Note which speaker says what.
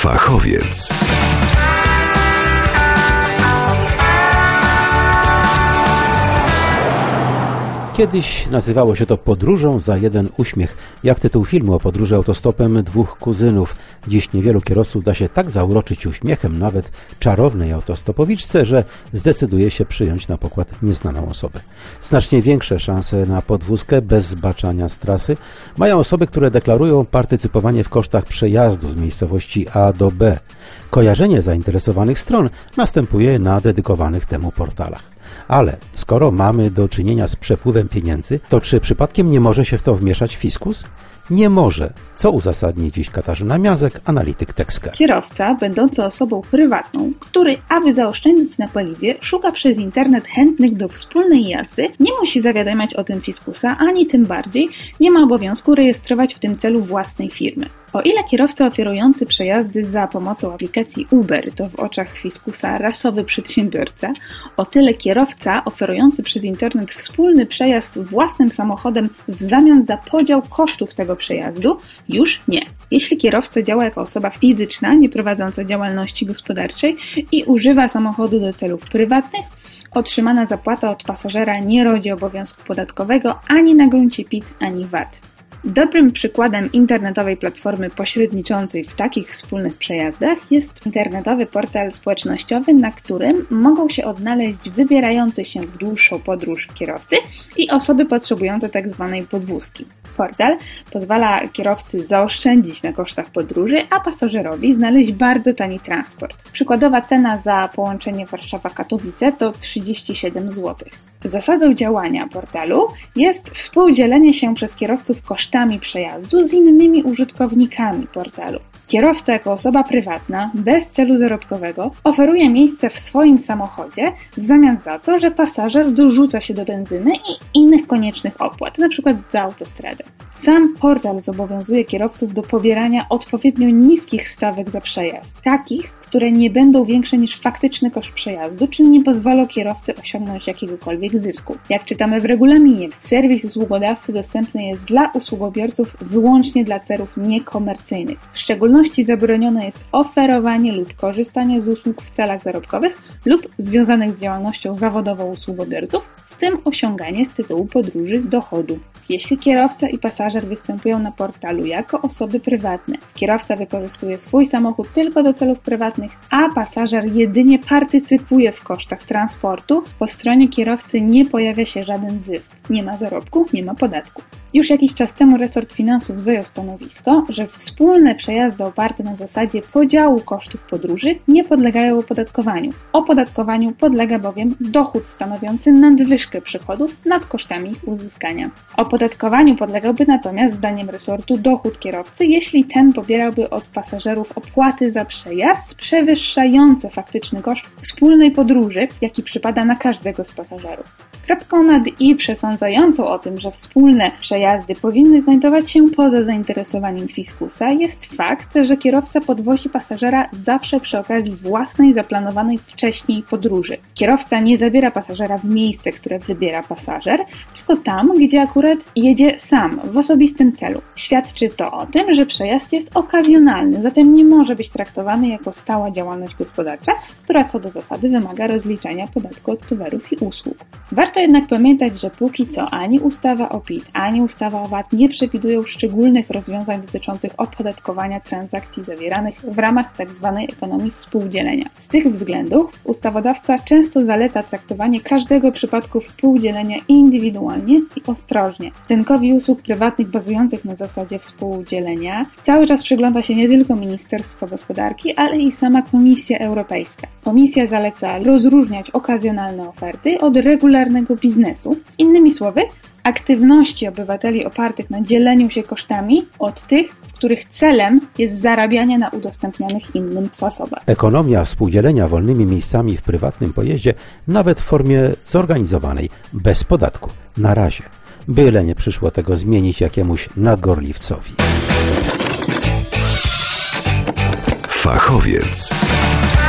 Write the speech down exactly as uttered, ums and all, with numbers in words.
Speaker 1: Fachowiec.
Speaker 2: Kiedyś nazywało się to podróżą za jeden uśmiech, jak tytuł filmu o podróży autostopem dwóch kuzynów. Dziś niewielu kierowców da się tak zauroczyć uśmiechem nawet czarownej autostopowiczce, że zdecyduje się przyjąć na pokład nieznaną osobę. Znacznie większe szanse na podwózkę bez zbaczania z trasy mają osoby, które deklarują partycypowanie w kosztach przejazdu z miejscowości A do B. Kojarzenie zainteresowanych stron następuje na dedykowanych temu portalach. Ale skoro mamy do czynienia z przepływem pieniędzy, to czy przypadkiem nie może się w to wmieszać fiskus? Nie może, co uzasadni dziś Katarzyna Miazek, analityk Tekska.
Speaker 3: Kierowca, będący osobą prywatną, który, aby zaoszczędzić na paliwie, szuka przez internet chętnych do wspólnej jazdy, nie musi zawiadamiać o tym fiskusa, ani tym bardziej nie ma obowiązku rejestrować w tym celu własnej firmy. O ile kierowca oferujący przejazdy za pomocą aplikacji Uber to w oczach fiskusa rasowy przedsiębiorca, o tyle kierowca oferujący przez internet wspólny przejazd własnym samochodem w zamian za podział kosztów tego przejazdu już nie. Jeśli kierowca działa jako osoba fizyczna, nie prowadząca działalności gospodarczej i używa samochodu do celów prywatnych, otrzymana zapłata od pasażera nie rodzi obowiązku podatkowego ani na gruncie P I T, ani V A T. Dobrym przykładem internetowej platformy pośredniczącej w takich wspólnych przejazdach jest internetowy portal społecznościowy, na którym mogą się odnaleźć wybierający się w dłuższą podróż kierowcy i osoby potrzebujące tzw. podwózki. Portal pozwala kierowcy zaoszczędzić na kosztach podróży, a pasażerowi znaleźć bardzo tani transport. Przykładowa cena za połączenie Warszawa-Katowice to trzydzieści siedem złotych. Zasadą działania portalu jest współdzielenie się przez kierowców kosztami przejazdu z innymi użytkownikami portalu. Kierowca jako osoba prywatna, bez celu zarobkowego, oferuje miejsce w swoim samochodzie w zamian za to, że pasażer dorzuca się do benzyny i innych koniecznych opłat, np. za autostradę. Sam portal zobowiązuje kierowców do pobierania odpowiednio niskich stawek za przejazd, takich, które nie będą większe niż faktyczny koszt przejazdu, czyli nie pozwolą kierowcy osiągnąć jakiegokolwiek zysku. Jak czytamy w regulaminie, serwis usługodawcy dostępny jest dla usługobiorców wyłącznie dla celów niekomercyjnych. W szczególności zabronione jest oferowanie lub korzystanie z usług w celach zarobkowych lub związanych z działalnością zawodową usługobiorców, w tym osiąganie z tytułu podróży dochodu. Jeśli kierowca i pasażer występują na portalu jako osoby prywatne, kierowca wykorzystuje swój samochód tylko do celów prywatnych, a pasażer jedynie partycypuje w kosztach transportu, po stronie kierowcy nie pojawia się żaden zysk. Nie ma zarobku, nie ma podatku. Już jakiś czas temu resort finansów zajął stanowisko, że wspólne przejazdy oparte na zasadzie podziału kosztów podróży nie podlegają opodatkowaniu. Opodatkowaniu podlega bowiem dochód stanowiący nadwyżkę przychodów nad kosztami ich uzyskania. Opodatkowaniu podlegałby natomiast, zdaniem resortu, dochód kierowcy, jeśli ten pobierałby od pasażerów opłaty za przejazd przewyższające faktyczny koszt wspólnej podróży, jaki przypada na każdego z pasażerów. Kropką nad i przesądzającą o tym, że wspólne przejazdy powinny znajdować się poza zainteresowaniem fiskusa, jest fakt, że kierowca podwozi pasażera zawsze przy okazji własnej, zaplanowanej wcześniej podróży. Kierowca nie zabiera pasażera w miejsce, które wybiera pasażer, tylko tam, gdzie akurat jedzie sam, w osobistym celu. Świadczy to o tym, że przejazd jest okazjonalny, zatem nie może być traktowany jako stała działalność gospodarcza, która co do zasady wymaga rozliczania podatku od towarów i usług. Warto jednak pamiętać, że póki co ani ustawa o P I T, ani ustawa o V A T nie przewidują szczególnych rozwiązań dotyczących opodatkowania transakcji zawieranych w ramach tzw. ekonomii współdzielenia. Z tych względów ustawodawca często zaleca traktowanie każdego przypadku współdzielenia indywidualnie i ostrożnie. Rynkowi usług prywatnych bazujących na zasadzie współdzielenia cały czas przygląda się nie tylko Ministerstwo Gospodarki, ale i sama Komisja Europejska. Komisja zaleca rozróżniać okazjonalne oferty od regularnego biznesu. Innymi słowy, aktywności obywateli opartych na dzieleniu się kosztami od tych, w których celem jest zarabianie na udostępnianych innym zasobach.
Speaker 2: Ekonomia współdzielenia wolnymi miejscami w prywatnym pojeździe, nawet w formie zorganizowanej, bez podatku. Na razie. Byle nie przyszło tego zmienić jakiemuś nadgorliwcowi.
Speaker 1: Fachowiec.